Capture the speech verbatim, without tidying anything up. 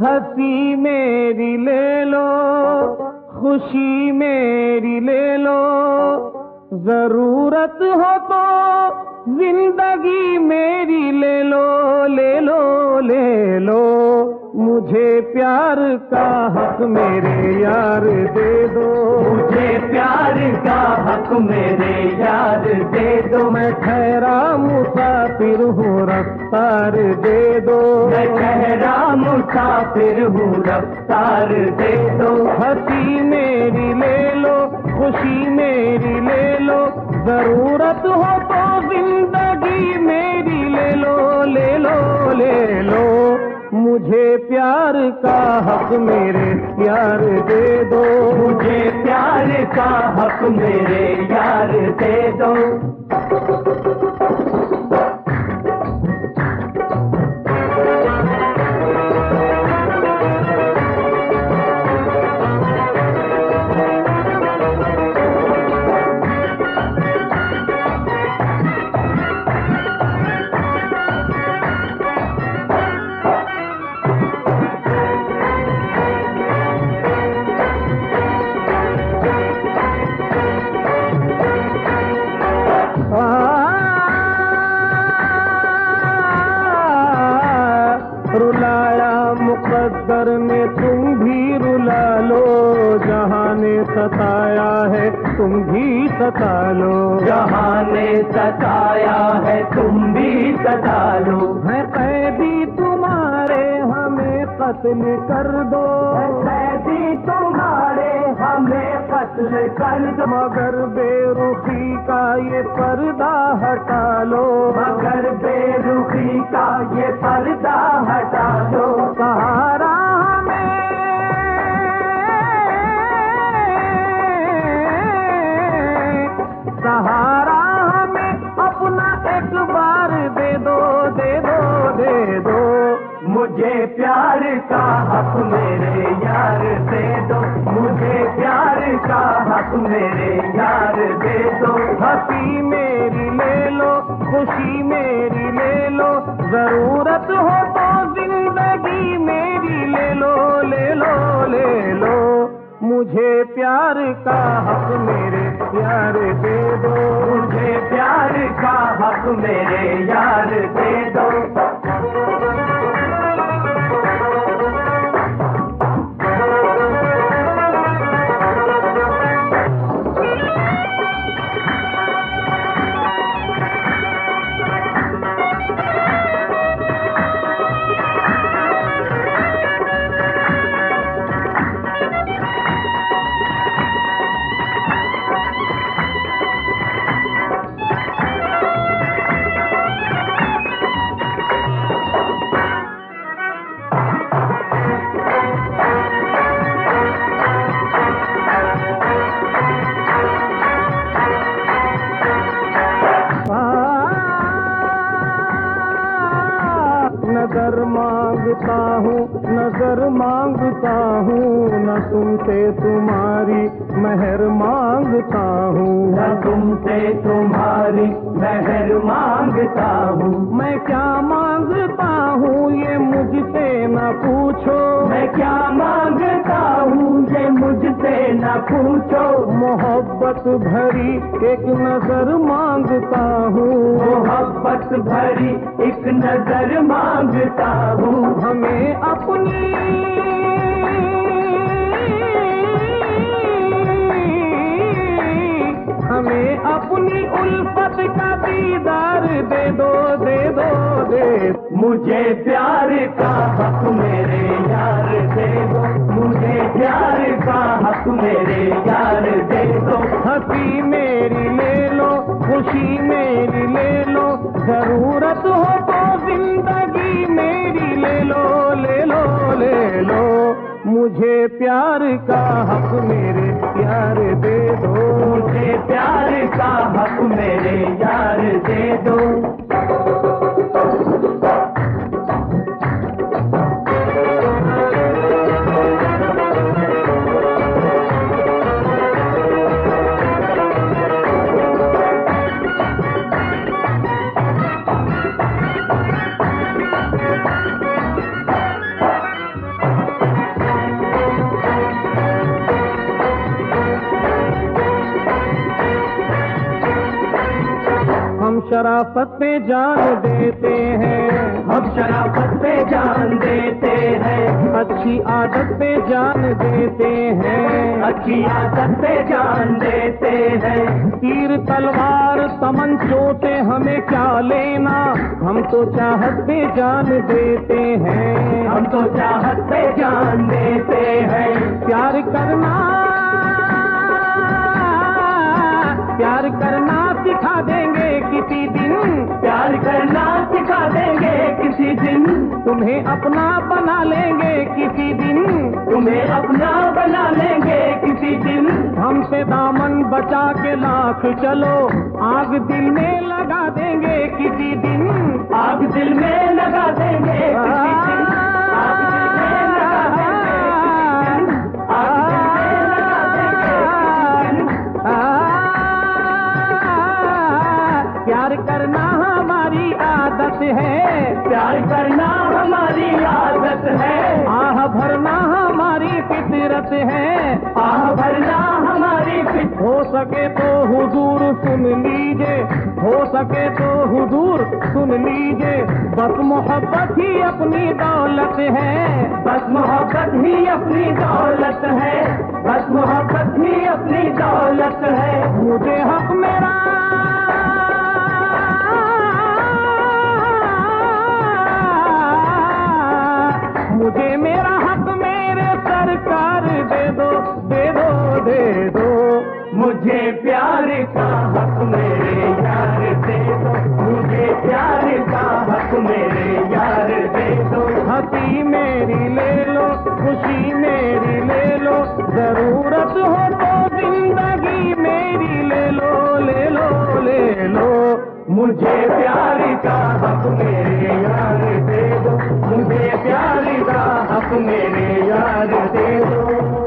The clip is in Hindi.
हंसी मेरी ले लो, खुशी मेरी ले लो, जरूरत हो तो जिंदगी मेरी ले लो, ले लो ले लो। मुझे प्यार का हक मेरे यार दे दो, मुझे प्यार का हक मेरे यार दे दो। मैं ठहरा मुसाफिर हूँ रफ्तार दे दो, मैं ठहरा मुसाफिर हूँ रफ्तार दे दो। हंसी मेरी ले लो, खुशी मेरी ले लो, जरूरत हो तो जिंदगी मेरी ले लो, ले लो ले लो। मुझे प्यार का हक मेरे यार दे दो, मुझे प्यार का हक मेरे यार दे दो। रुलाया मुकद्दर ने तुम भी रुला लो, जहां ने सताया है तुम भी सता लो, जहां ने सताया है तुम भी सता लो। है कैदी तुम्हारे हमें कत्ल कर दो, है कैदी तुम्हारे हमें कत्ल कर दो। मगर बेरुखी का ये पर्दा हटा लो, मगर बेरुखी का ये पर्दा हटा दो। सहारा हमें सहारा हमें अपना एक बार दे दो, दे दो दे दो। मुझे प्यार का हक मेरे यार दे दो, मुझे प्यार का हक मेरे यार दे दो। हंसी मेरी ले लो, खुशी मेरी ले लो, जरूरत हो तो जिंदगी मेरी ले लो, ले लो ले लो। मुझे प्यार का हक मेरे यार दे दो, मुझे प्यार का हक मेरे यार दे दो। नजर मांगता हूँ, नजर मांगता हूँ, न तुमसे तुम्हारी मेहर मांगता हूँ, न तुमसे तुम्हारी मेहर मांगता हूँ। मैं क्या मांगता हूँ ये मुझसे न पूछो, मैं क्या मांगता हूँ ये मुझसे न पूछो। मोहब्बत भरी एक नजर मांगता हूँ, मोहब्बत भरी एक नजर मांगता हूँ। हमें अपनी हमें अपनी उल्फत का दीदार दे दो, दे दो दे। मुझे प्यार का हक मेरे यार दे दो, मुझे प्यार का हक मेरे यार दे दो। हंसी मेरी ले लो, खुशी मेरी ले लो, जरूरत हो तो जिंदगी मेरी ले लो, ले लो ले लो। मुझे प्यार का हक मेरे यार दे दो, मुझे प्यार का हक मेरे यार दे दो। शराफत पे जान देते हैं, हम शराफत पे जान देते हैं, अच्छी आदत पे जान देते हैं, अच्छी आदत पे जान देते हैं। तीर तलवार तमंचों से हमें क्या लेना, हम तो चाहत पे जान देते हैं, हम तो चाहत पे जान देते हैं। प्यार करना प्यार करना सिखा देंगे किसी दिन, प्यार करना सिखा देंगे किसी दिन, तुम्हें अपना बना लेंगे किसी दिन, तुम्हें अपना बना लेंगे किसी दिन। हमसे दामन बचा के लाख चलो, आग दिल में लगा देंगे किसी दिन, आग दिल में लगा देंगे किसी दिन, आग दिल में लगा देंगे किसी दिन, आग दिल में लगा देंगे किसी दिन। प्यार करना हमारी आदत है, प्यार करना हमारी आदत है, आह भरना हमारी फितरत है, आह भरना हमारी फितरत। हो सके तो हुजूर सुन लीजिए, हो सके तो हुजूर सुन लीजिए, बस मोहब्बत ही अपनी दौलत है, बस मोहब्बत ही अपनी दौलत है, बस मोहब्बत ही अपनी दौलत है। मुझे हक मेरा मुझे मेरा हक मेरे सरकार दे दो, दे दो, दे दो। मुझे प्यार का हक मेरे यार दे दो, मुझे प्यार का हक मेरे यार दे दो। हंसी मेरी ले लो, खुशी मेरी ले लो, जरूरत हो तो जिंदगी मेरी ले लो, ले लो, ले लो। मुझे प्यार का हक मेरे यार दे दो, मुझे प्यार का हक मेरे यार दे दो।